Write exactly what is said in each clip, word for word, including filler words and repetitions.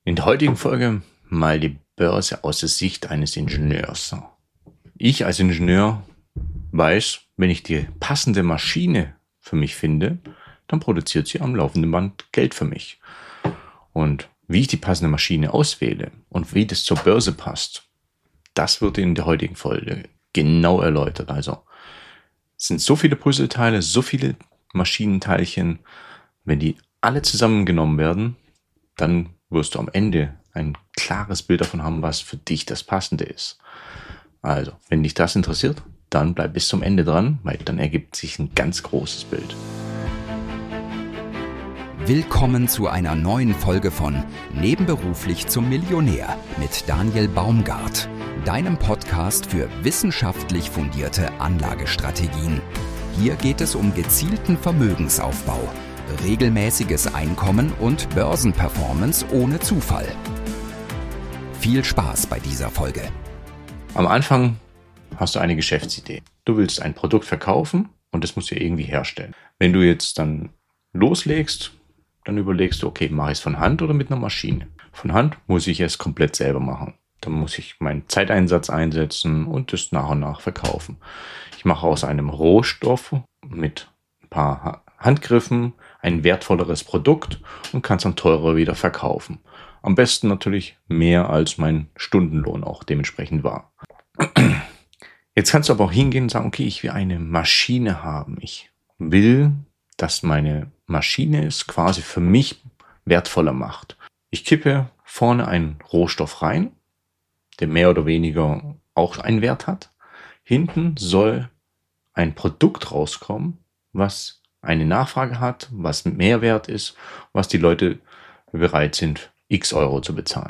In der heutigen Folge mal die Börse aus der Sicht eines Ingenieurs. Ich als Ingenieur weiß, wenn ich die passende Maschine für mich finde, dann produziert sie am laufenden Band Geld für mich. Und wie ich die passende Maschine auswähle und wie das zur Börse passt, das wird in der heutigen Folge genau erläutert. Also es sind so viele Puzzleteile, so viele Maschinenteilchen. Wenn die alle zusammengenommen werden, dann wirst du am Ende ein klares Bild davon haben, was für dich das Passende ist. Also, wenn dich das interessiert, dann bleib bis zum Ende dran, weil dann ergibt sich ein ganz großes Bild. Willkommen zu einer neuen Folge von Nebenberuflich zum Millionär mit Daniel Baumgart, deinem Podcast für wissenschaftlich fundierte Anlagestrategien. Hier geht es um gezielten Vermögensaufbau, regelmäßiges Einkommen und Börsenperformance ohne Zufall. Viel Spaß bei dieser Folge. Am Anfang hast du eine Geschäftsidee. Du willst ein Produkt verkaufen und das musst du irgendwie herstellen. Wenn du jetzt dann loslegst, dann überlegst du, okay, mache ich es von Hand oder mit einer Maschine? Von Hand muss ich es komplett selber machen. Dann muss ich meinen Zeiteinsatz einsetzen und es nach und nach verkaufen. Ich mache aus einem Rohstoff mit ein paar Handgriffen ein wertvolleres Produkt und kann es dann teurer wieder verkaufen. Am besten natürlich mehr als mein Stundenlohn auch dementsprechend war. Jetzt kannst du aber auch hingehen und sagen, okay, ich will eine Maschine haben. Ich will, dass meine Maschine es quasi für mich wertvoller macht. Ich kippe vorne einen Rohstoff rein, der mehr oder weniger auch einen Wert hat. Hinten soll ein Produkt rauskommen, was eine Nachfrage hat, was Mehrwert ist, was die Leute bereit sind, x Euro zu bezahlen.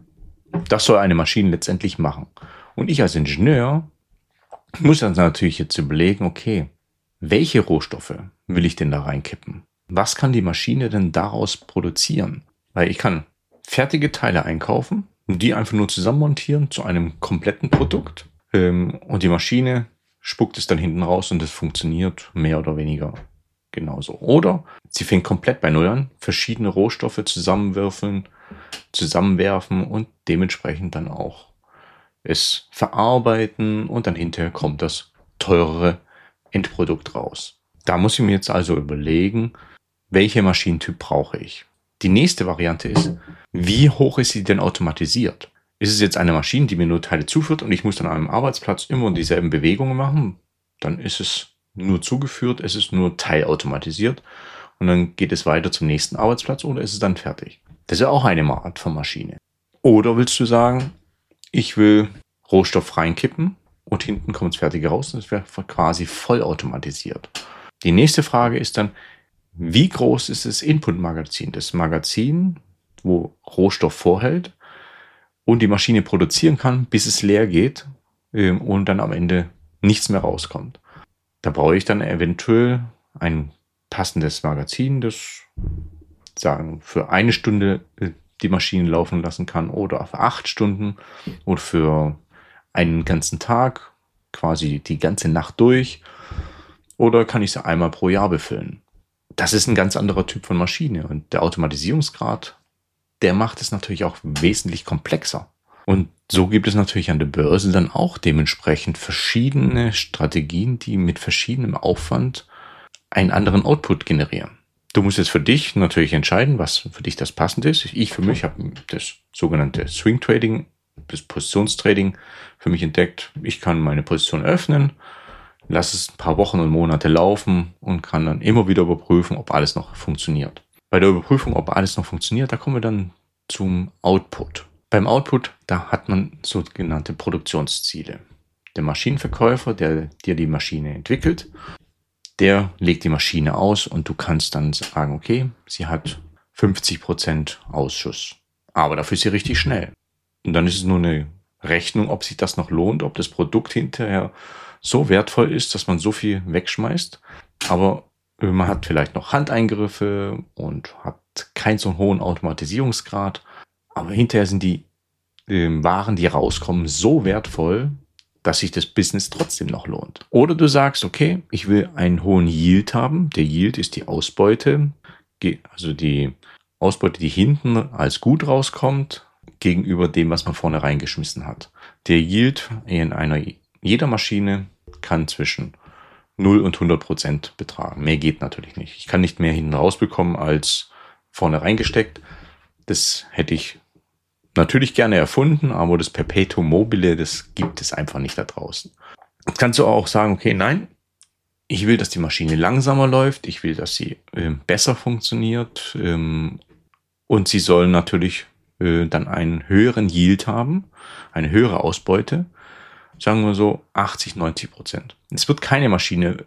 Das soll eine Maschine letztendlich machen. Und ich als Ingenieur muss dann natürlich jetzt überlegen, okay, welche Rohstoffe will ich denn da reinkippen? Was kann die Maschine denn daraus produzieren? Weil ich kann fertige Teile einkaufen und die einfach nur zusammenmontieren zu einem kompletten Produkt. Und die Maschine spuckt es dann hinten raus und es funktioniert mehr oder weniger genauso. Oder sie fängt komplett bei Null an, verschiedene Rohstoffe zusammenwürfeln, zusammenwerfen und dementsprechend dann auch es verarbeiten und dann hinterher kommt das teurere Endprodukt raus. Da muss ich mir jetzt also überlegen, welcher Maschinentyp brauche ich. Die nächste Variante ist, wie hoch ist sie denn automatisiert? Ist es jetzt eine Maschine, die mir nur Teile zuführt und ich muss dann an einem Arbeitsplatz immer dieselben Bewegungen machen? Dann ist es nur zugeführt, es ist nur teilautomatisiert und dann geht es weiter zum nächsten Arbeitsplatz oder ist es dann fertig? Das ist ja auch eine Art von Maschine. Oder willst du sagen, ich will Rohstoff reinkippen und hinten kommt das Fertige raus und es wäre quasi vollautomatisiert. Die nächste Frage ist dann, wie groß ist das Input-Magazin? Das Magazin, wo Rohstoff vorhält und die Maschine produzieren kann, bis es leer geht und dann am Ende nichts mehr rauskommt. Da brauche ich dann eventuell ein passendes Magazin, das sagen für eine Stunde die Maschine laufen lassen kann oder für acht Stunden oder für einen ganzen Tag, quasi die ganze Nacht durch, oder kann ich sie einmal pro Jahr befüllen. Das ist ein ganz anderer Typ von Maschine und der Automatisierungsgrad, der macht es natürlich auch wesentlich komplexer. Und so gibt es natürlich an der Börse dann auch dementsprechend verschiedene Strategien, die mit verschiedenem Aufwand einen anderen Output generieren. Du musst jetzt für dich natürlich entscheiden, was für dich das passend ist. Ich für mich habe das sogenannte Swing Trading, das Positionstrading für mich entdeckt. Ich kann meine Position öffnen, lasse es ein paar Wochen und Monate laufen und kann dann immer wieder überprüfen, ob alles noch funktioniert. Bei der Überprüfung, ob alles noch funktioniert, da kommen wir dann zum Output. Beim Output, da hat man sogenannte Produktionsziele. Der Maschinenverkäufer, der dir die Maschine entwickelt, der legt die Maschine aus und du kannst dann sagen, okay, sie hat fünfzig Prozent Ausschuss. Aber dafür ist sie richtig schnell. Und dann ist es nur eine Rechnung, ob sich das noch lohnt, ob das Produkt hinterher so wertvoll ist, dass man so viel wegschmeißt. Aber man hat vielleicht noch Handeingriffe und hat keinen so hohen Automatisierungsgrad. Aber hinterher sind die äh, Waren, die rauskommen, so wertvoll, dass sich das Business trotzdem noch lohnt. Oder du sagst, okay, ich will einen hohen Yield haben. Der Yield ist die Ausbeute, also die Ausbeute, die hinten als gut rauskommt, gegenüber dem, was man vorne reingeschmissen hat. Der Yield in einer jeder Maschine kann zwischen null und hundert Prozent betragen. Mehr geht natürlich nicht. Ich kann nicht mehr hinten rausbekommen als vorne reingesteckt. Das hätte ich natürlich gerne erfunden, aber das Perpetuum mobile, das gibt es einfach nicht da draußen. Jetzt kannst du auch sagen, okay, nein, ich will, dass die Maschine langsamer läuft, ich will, dass sie äh, besser funktioniert ähm, und sie soll natürlich äh, dann einen höheren Yield haben, eine höhere Ausbeute, sagen wir so achtzig, neunzig Prozent. Es wird keine Maschine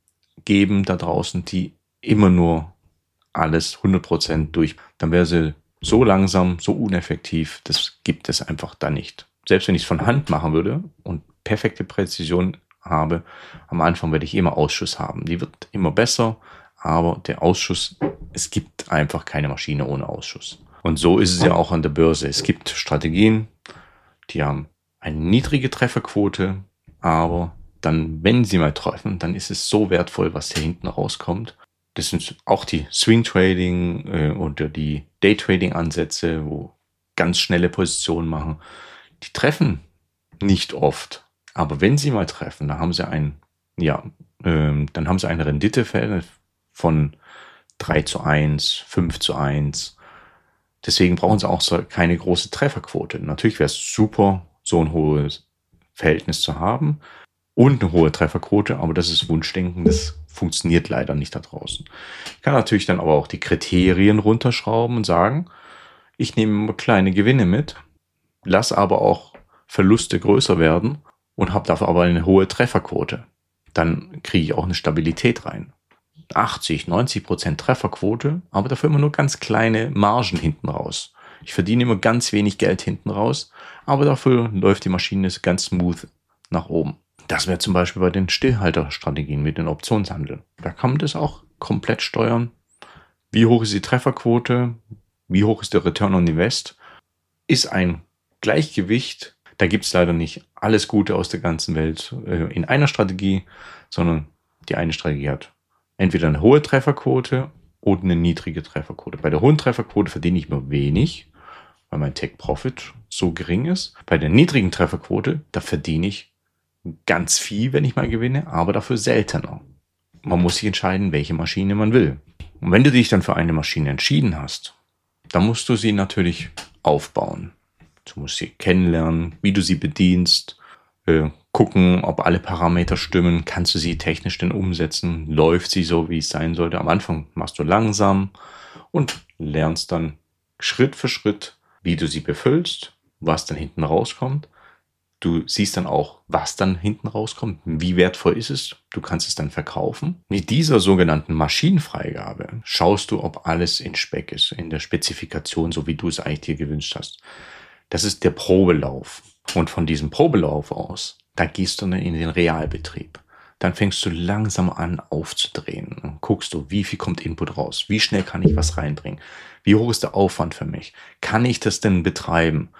geben da draußen, die immer nur alles hundert Prozent durch. Dann wäre sie so langsam, so uneffektiv, das gibt es einfach da nicht. Selbst wenn ich es von Hand machen würde und perfekte Präzision habe, am Anfang werde ich immer Ausschuss haben. Die wird immer besser, aber der Ausschuss, es gibt einfach keine Maschine ohne Ausschuss. Und so ist es ja auch an der Börse. Es gibt Strategien, die haben eine niedrige Trefferquote, aber dann, wenn sie mal treffen, dann ist es so wertvoll, was hier hinten rauskommt. Das sind auch die Swing Trading äh, oder die Day Trading Ansätze, wo ganz schnelle Positionen machen. Die treffen nicht oft, aber wenn sie mal treffen, dann haben sie ein, ja, äh, dann haben sie eine Renditefälle von drei zu eins, fünf zu eins. Deswegen brauchen sie auch so keine große Trefferquote. Natürlich wäre es super, so ein hohes Verhältnis zu haben und eine hohe Trefferquote, aber das ist Wunschdenken, das funktioniert leider nicht da draußen. Ich kann natürlich dann aber auch die Kriterien runterschrauben und sagen, ich nehme immer kleine Gewinne mit, lasse aber auch Verluste größer werden und habe dafür aber eine hohe Trefferquote. Dann kriege ich auch eine Stabilität rein. achtzig, neunzig Prozent Trefferquote, aber dafür immer nur ganz kleine Margen hinten raus. Ich verdiene immer ganz wenig Geld hinten raus, aber dafür läuft die Maschine ganz smooth nach oben. Das wäre zum Beispiel bei den Stillhalterstrategien mit den Optionshandeln. Da kann man das auch komplett steuern. Wie hoch ist die Trefferquote? Wie hoch ist der Return on Invest? Ist ein Gleichgewicht. Da gibt es leider nicht alles Gute aus der ganzen Welt äh, in einer Strategie, sondern die eine Strategie hat entweder eine hohe Trefferquote oder eine niedrige Trefferquote. Bei der hohen Trefferquote verdiene ich nur wenig, weil mein Take-Profit so gering ist. Bei der niedrigen Trefferquote, da verdiene ich ganz viel, wenn ich mal gewinne, aber dafür seltener. Man muss sich entscheiden, welche Maschine man will. Und wenn du dich dann für eine Maschine entschieden hast, dann musst du sie natürlich aufbauen. Du musst sie kennenlernen, wie du sie bedienst, äh, gucken, ob alle Parameter stimmen, kannst du sie technisch denn umsetzen, läuft sie so, wie es sein sollte. Am Anfang machst du langsam und lernst dann Schritt für Schritt, wie du sie befüllst, was dann hinten rauskommt. Du siehst dann auch, was dann hinten rauskommt, wie wertvoll ist es. Du kannst es dann verkaufen. Mit dieser sogenannten Maschinenfreigabe schaust du, ob alles in Speck ist, in der Spezifikation, so wie du es eigentlich dir gewünscht hast. Das ist der Probelauf. Und von diesem Probelauf aus, da gehst du dann in den Realbetrieb. Dann fängst du langsam an aufzudrehen. Und guckst du, wie viel kommt Input raus? Wie schnell kann ich was reinbringen? Wie hoch ist der Aufwand für mich? Kann ich das denn betreiben,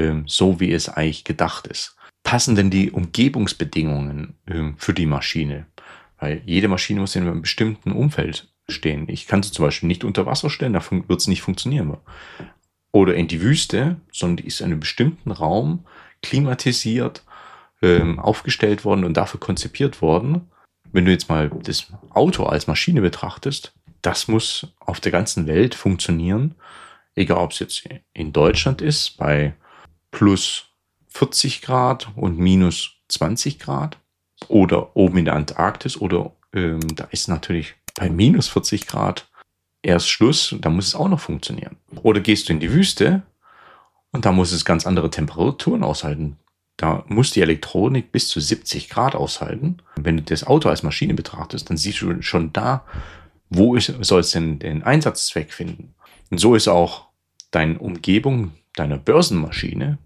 so wie es eigentlich gedacht ist? Passen denn die Umgebungsbedingungen für die Maschine? Weil jede Maschine muss in einem bestimmten Umfeld stehen. Ich kann sie zum Beispiel nicht unter Wasser stellen, da wird es nicht funktionieren. Oder in die Wüste, sondern die ist in einem bestimmten Raum klimatisiert, ähm, aufgestellt worden und dafür konzipiert worden. Wenn du jetzt mal das Auto als Maschine betrachtest, das muss auf der ganzen Welt funktionieren, egal ob es jetzt in Deutschland ist, bei plus vierzig Grad und minus zwanzig Grad oder oben in der Antarktis oder ähm, da ist natürlich bei minus vierzig Grad erst Schluss, da muss es auch noch funktionieren. Oder gehst du in die Wüste und da muss es ganz andere Temperaturen aushalten. Da muss die Elektronik bis zu siebzig Grad aushalten. Wenn du das Auto als Maschine betrachtest, dann siehst du schon da, wo ist, soll es denn den Einsatzzweck finden. Und so ist auch deine Umgebung deiner Börsenmaschine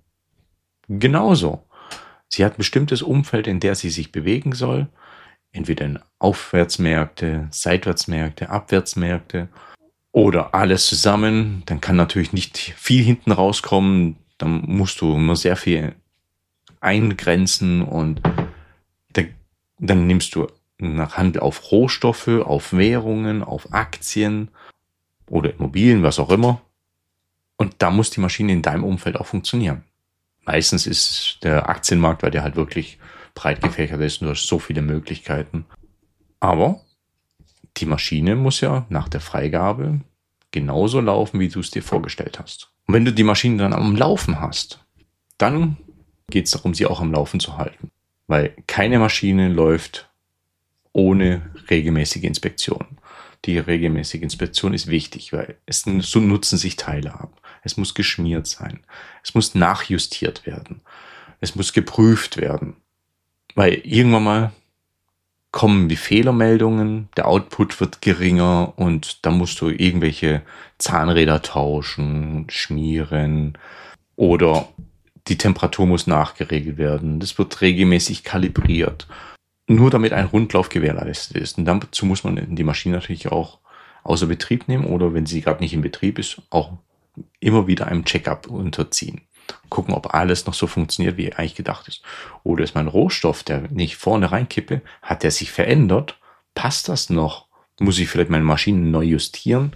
genauso. Sie hat ein bestimmtes Umfeld, in der sie sich bewegen soll. Entweder in Aufwärtsmärkte, Seitwärtsmärkte, Abwärtsmärkte oder alles zusammen. Dann kann natürlich nicht viel hinten rauskommen. Dann musst du immer sehr viel eingrenzen und dann nimmst du nach Handel auf Rohstoffe, auf Währungen, auf Aktien oder Immobilien, was auch immer. Und da muss die Maschine in deinem Umfeld auch funktionieren. Meistens ist der Aktienmarkt, weil der halt wirklich breit gefächert ist und du hast so viele Möglichkeiten. Aber die Maschine muss ja nach der Freigabe genauso laufen, wie du es dir vorgestellt hast. Und wenn du die Maschine dann am Laufen hast, dann geht es darum, sie auch am Laufen zu halten. Weil keine Maschine läuft ohne regelmäßige Inspektion. Die regelmäßige Inspektion ist wichtig, weil es so nutzen sich Teile ab. Es muss geschmiert sein. Es muss nachjustiert werden. Es muss geprüft werden. Weil irgendwann mal kommen die Fehlermeldungen, der Output wird geringer und da musst du irgendwelche Zahnräder tauschen, schmieren oder die Temperatur muss nachgeregelt werden. Das wird regelmäßig kalibriert. Nur damit ein Rundlauf gewährleistet ist. Und dazu muss man die Maschine natürlich auch außer Betrieb nehmen oder wenn sie gerade nicht in Betrieb ist, auch immer wieder einem Check-up unterziehen. Gucken, ob alles noch so funktioniert, wie eigentlich gedacht ist. Oder ist mein Rohstoff, der nicht vorne reinkippe, hat der sich verändert? Passt das noch? Muss ich vielleicht meine Maschine neu justieren,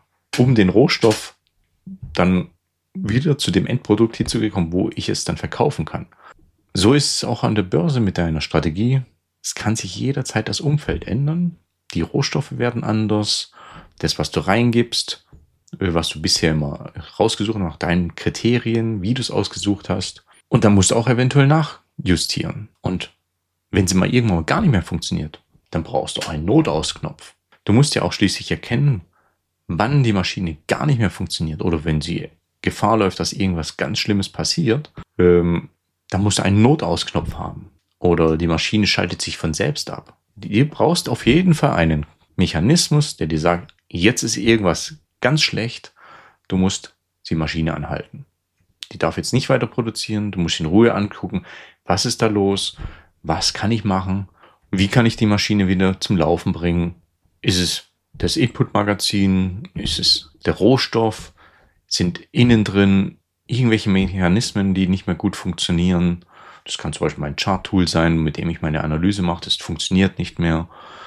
um den Rohstoff dann wieder zu dem Endprodukt hinzugekommen, wo ich es dann verkaufen kann? So ist es auch an der Börse mit deiner Strategie. Es kann sich jederzeit das Umfeld ändern. Die Rohstoffe werden anders. Das, was du reingibst, was du bisher immer rausgesucht hast, nach deinen Kriterien, wie du es ausgesucht hast. Und dann musst du auch eventuell nachjustieren. Und wenn sie mal irgendwann gar nicht mehr funktioniert, dann brauchst du einen Notausknopf. Du musst ja auch schließlich erkennen, wann die Maschine gar nicht mehr funktioniert oder wenn sie Gefahr läuft, dass irgendwas ganz Schlimmes passiert, ähm, dann musst du einen Notausknopf haben. Oder die Maschine schaltet sich von selbst ab. Du brauchst auf jeden Fall einen Mechanismus, der dir sagt, jetzt ist irgendwas ganz schlecht, du musst die Maschine anhalten. Die darf jetzt nicht weiter produzieren, du musst in Ruhe angucken, was ist da los, was kann ich machen, wie kann ich die Maschine wieder zum Laufen bringen. Ist es das Input-Magazin, ist es der Rohstoff, sind innen drin irgendwelche Mechanismen, die nicht mehr gut funktionieren. Das kann zum Beispiel mein Chart-Tool sein, mit dem ich meine Analyse mache. Das funktioniert nicht mehr,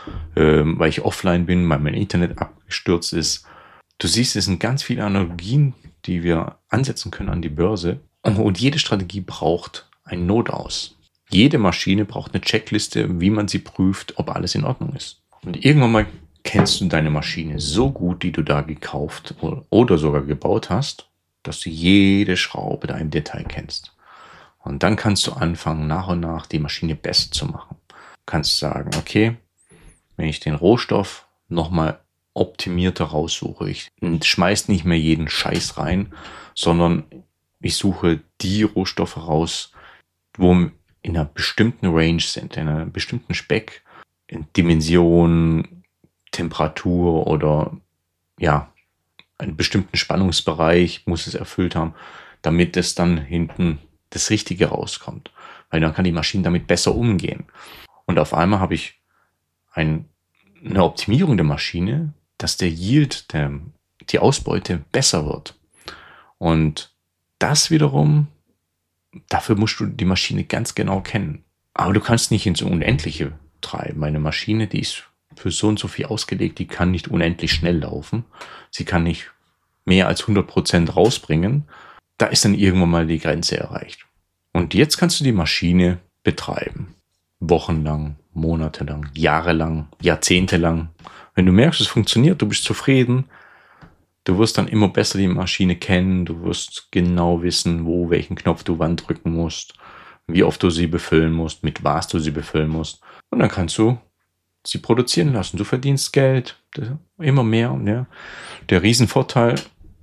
ähm, weil ich offline bin, weil mein Internet abgestürzt ist. Du siehst, es sind ganz viele Analogien, die wir ansetzen können an die Börse. Und jede Strategie braucht einen Notaus. Jede Maschine braucht eine Checkliste, wie man sie prüft, ob alles in Ordnung ist. Und irgendwann mal kennst du deine Maschine so gut, die du da gekauft oder sogar gebaut hast, dass du jede Schraube da im Detail kennst. Und dann kannst du anfangen, nach und nach die Maschine besser zu machen. Du kannst sagen, okay, wenn ich den Rohstoff nochmal optimierter raussuche, ich schmeiß nicht mehr jeden Scheiß rein, sondern ich suche die Rohstoffe raus, wo in einer bestimmten Range sind, in einer bestimmten Speck, in Dimension, Temperatur oder ja, einen bestimmten Spannungsbereich muss es erfüllt haben, damit es dann hinten das Richtige rauskommt. Weil dann kann die Maschine damit besser umgehen. Und auf einmal habe ich ein, eine Optimierung der Maschine, dass der Yield, der, die Ausbeute besser wird. Und das wiederum, dafür musst du die Maschine ganz genau kennen. Aber du kannst nicht ins Unendliche treiben. Meine Maschine, die ist für so und so viel ausgelegt, die kann nicht unendlich schnell laufen. Sie kann nicht mehr als hundert Prozent rausbringen. Da ist dann irgendwann mal die Grenze erreicht. Und jetzt kannst du die Maschine betreiben. Wochenlang, monatelang, jahrelang, jahrzehntelang. Wenn du merkst, es funktioniert, du bist zufrieden, du wirst dann immer besser die Maschine kennen, du wirst genau wissen, wo, welchen Knopf du wann drücken musst, wie oft du sie befüllen musst, mit was du sie befüllen musst. Und dann kannst du sie produzieren lassen. Du verdienst Geld, immer mehr. Ja. Der Riesenvorteil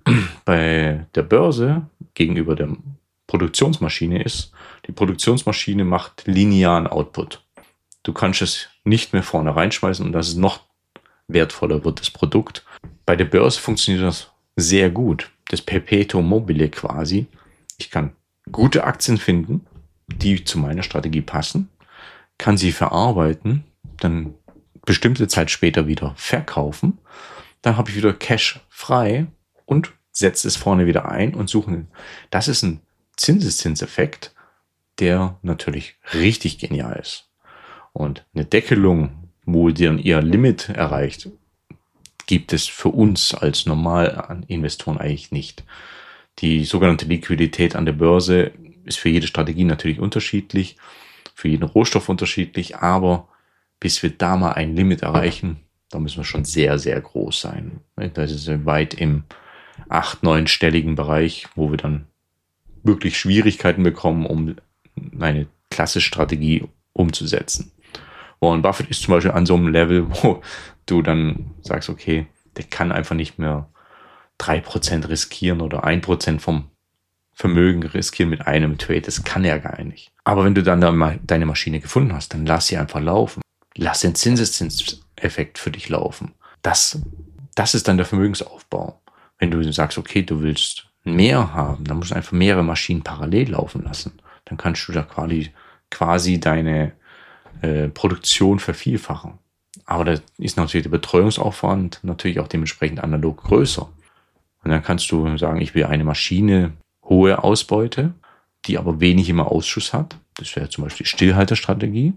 bei der Börse gegenüber der Produktionsmaschine ist, die Produktionsmaschine macht linearen Output. Du kannst es nicht mehr vorne reinschmeißen und das ist noch wertvoller wird, das Produkt. Bei der Börse funktioniert das sehr gut. Das Perpetuum mobile quasi. Ich kann gute Aktien finden, die zu meiner Strategie passen, kann sie verarbeiten, dann bestimmte Zeit später wieder verkaufen, dann habe ich wieder Cash frei und setze es vorne wieder ein und suche. Das ist ein Zinseszinseffekt, der natürlich richtig genial ist. Und eine Deckelung, wo dann ihr Limit erreicht, gibt es für uns als Normalinvestoren eigentlich nicht. Die sogenannte Liquidität an der Börse ist für jede Strategie natürlich unterschiedlich, für jeden Rohstoff unterschiedlich, aber bis wir da mal ein Limit erreichen, da müssen wir schon sehr, sehr groß sein. Das ist weit im acht-, neunstelligen Bereich, wo wir dann wirklich Schwierigkeiten bekommen, um eine klassische Strategie umzusetzen. Warren Buffett ist zum Beispiel an so einem Level, wo du dann sagst, okay, der kann einfach nicht mehr drei Prozent riskieren oder ein Prozent vom Vermögen riskieren mit einem Trade. Das kann er gar nicht. Aber wenn du dann da mal deine Maschine gefunden hast, dann lass sie einfach laufen. Lass den Zinseszinseffekt für dich laufen. Das, das ist dann der Vermögensaufbau. Wenn du sagst, okay, du willst mehr haben, dann musst du einfach mehrere Maschinen parallel laufen lassen. Dann kannst du da quasi, quasi deine äh, Produktion vervielfachen. Aber da ist natürlich der Betreuungsaufwand natürlich auch dementsprechend analog größer. Und dann kannst du sagen, ich will eine Maschine, hohe Ausbeute, die aber wenig immer Ausschuss hat. Das wäre zum Beispiel die Stillhalterstrategie,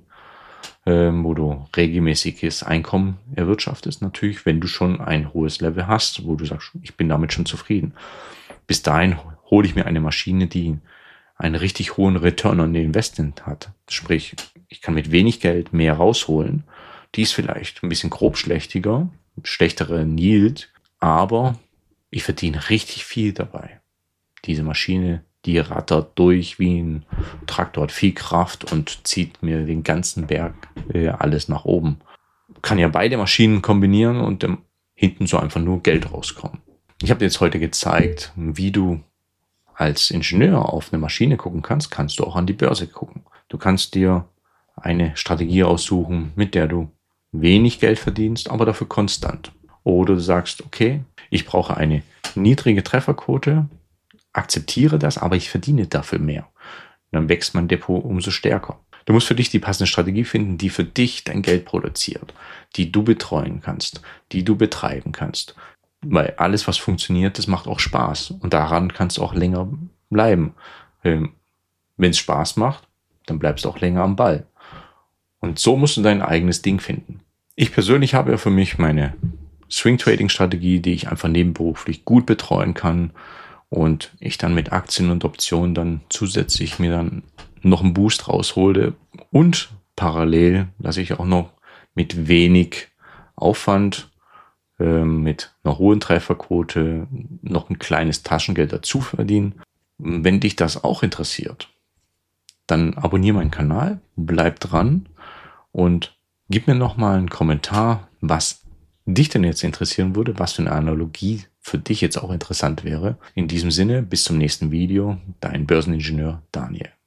ähm, wo du regelmäßiges Einkommen erwirtschaftest. Natürlich, wenn du schon ein hohes Level hast, wo du sagst, ich bin damit schon zufrieden. Bis dahin hole ich mir eine Maschine, die einen richtig hohen Return on Investment hat. Sprich, ich kann mit wenig Geld mehr rausholen. Die ist vielleicht ein bisschen grobschlächtiger, schlechtere Yield, aber ich verdiene richtig viel dabei. Diese Maschine, die rattert durch wie ein Traktor, hat viel Kraft und zieht mir den ganzen Berg äh, alles nach oben. Kann ja beide Maschinen kombinieren und ähm, hinten so einfach nur Geld rauskommen. Ich habe dir jetzt heute gezeigt, wie du als Ingenieur auf eine Maschine gucken kannst, kannst du auch an die Börse gucken. Du kannst dir eine Strategie aussuchen, mit der du wenig Geld verdienst, aber dafür konstant. Oder du sagst, okay, ich brauche eine niedrige Trefferquote, akzeptiere das, aber ich verdiene dafür mehr. Dann wächst mein Depot umso stärker. Du musst für dich die passende Strategie finden, die für dich dein Geld produziert, die du betreuen kannst, die du betreiben kannst. Weil alles, was funktioniert, das macht auch Spaß. Und daran kannst du auch länger bleiben. Wenn es Spaß macht, dann bleibst du auch länger am Ball. Und so musst du dein eigenes Ding finden. Ich persönlich habe ja für mich meine Swing-Trading-Strategie, die ich einfach nebenberuflich gut betreuen kann und ich dann mit Aktien und Optionen dann zusätzlich mir dann noch einen Boost raushole und parallel, dass ich auch noch mit wenig Aufwand, äh, mit einer hohen Trefferquote noch ein kleines Taschengeld dazu verdiene. Wenn dich das auch interessiert, dann abonniere meinen Kanal, bleib dran und gib mir noch mal einen Kommentar, was dich denn jetzt interessieren würde, was für eine Analogie für dich jetzt auch interessant wäre. In diesem Sinne, bis zum nächsten Video, dein Börseningenieur Daniel.